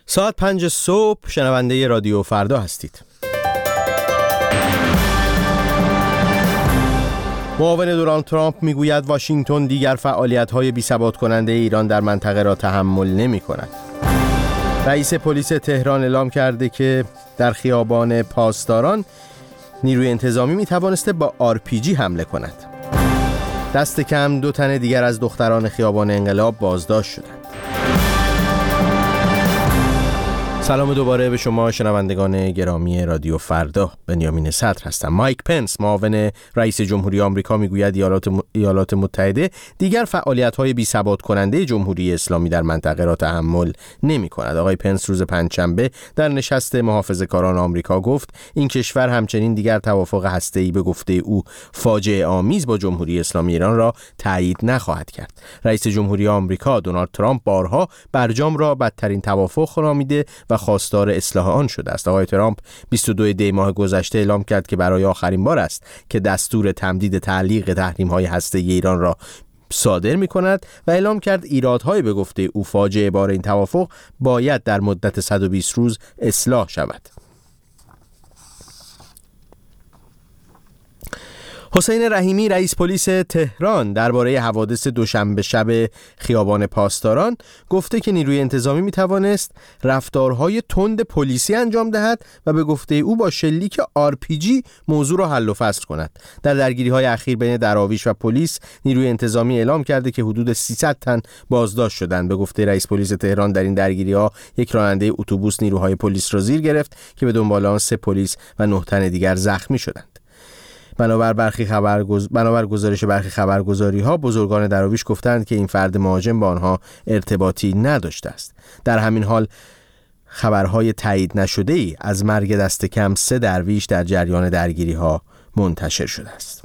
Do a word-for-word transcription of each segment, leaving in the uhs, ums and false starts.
ساعت پنج صبح شنونده رادیو فردا هستید. معاون دونالد ترامپ میگوید واشنگتن دیگر فعالیت‌های بی‌ثبات کننده ایران در منطقه را تحمل نمی‌کند. رئیس پلیس تهران اعلام کرده که در خیابان پاسداران نیروی انتظامی می‌توانسته با آر پی جی حمله کند. دست کم دو تن دیگر از دختران خیابان انقلاب بازداشت شدند. سلام دوباره به شما شنوندگان گرامی رادیو فردا. بنیامین صدر هستم. مایک پنس معاون رئیس جمهوری آمریکا میگوید ایالات, م... ایالات متحده دیگر فعالیت‌های بی‌ثبات کننده جمهوری اسلامی در منطقه را تحمل نمی‌کند. آقای پنس روز پنجشنبه در نشست محافظه‌کاران آمریکا گفت این کشور همچنین دیگر توافق هسته‌ای به گفته او فاجعه آمیز با جمهوری اسلامی ایران را تایید نخواهد کرد. رئیس جمهوری آمریکا دونالد ترامپ بارها برجام را بدترین توافق نامیده و خواستار اصلاح آن شده است. آقای ترامپ بیست و دو دی ماه گذشته اعلام کرد که برای آخرین بار است که دستور تمدید تعلیق تحریم‌های هسته‌ای ایران را صادر می‌کند و اعلام کرد ایرادهای به گفته او فاجعه بار این توافق باید در مدت صد و بیست روز اصلاح شود. حسین رحیمی رئیس پلیس تهران درباره حوادث دوشنبه شب خیابان پاسداران گفته که نیروی انتظامی می توانست رفتارهای تند پلیسی انجام دهد و به گفته او با شلیک آر پی جی موضوع را حل و فصل کند. در درگیری‌های اخیر بین دراویش و پلیس نیروی انتظامی اعلام کرده که حدود سیصد تن بازداشت شدند. به گفته رئیس پلیس تهران در این درگیری‌ها یک راننده اتوبوس نیروهای پلیس را زیر گرفت که به دنبال آن سه پلیس و نه تن دیگر زخمی شدند. بنابر برخی خبرگز... بنابر گزارش برخی خبرگزاری‌ها بزرگان دراویش گفتند که این فرد مهاجم با آنها ارتباطی نداشته است. در همین حال خبرهای تایید نشده‌ای از مرگ دست کم سه درویش در جریان درگیری‌ها منتشر شده است.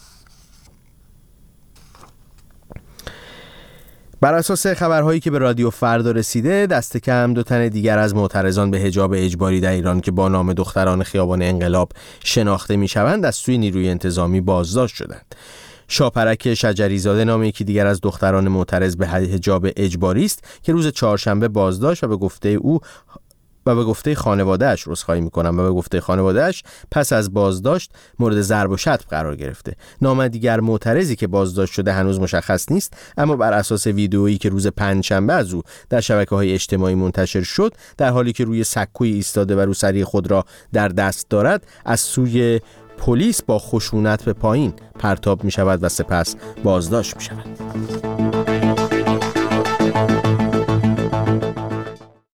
بر اساس خبرهایی که به رادیو فردا رسیده دست کم دو تن دیگر از معترضان به حجاب اجباری در ایران که با نام دختران خیابان انقلاب شناخته می‌شوند از سوی نیروی انتظامی بازداشت شدند. شاپرک شجریزاده نام یکی دیگر از دختران معترض به حجاب اجباری است که روز چهارشنبه بازداشت و به گفته او و به گفته خانواده‌اش عذرخواهی می‌کنم و به گفته خانواده‌اش پس از بازداشت مورد ضرب و شتم قرار گرفته. نام دیگر معترضی که بازداشت شده هنوز مشخص نیست، اما بر اساس ویدئویی که روز پنجشنبه از او در شبکه‌های اجتماعی منتشر شد در حالی که روی سکوی ایستاده و روسری خود را در دست دارد از سوی پلیس با خشونت به پایین پرتاب می‌شود و سپس بازداشت می‌شود.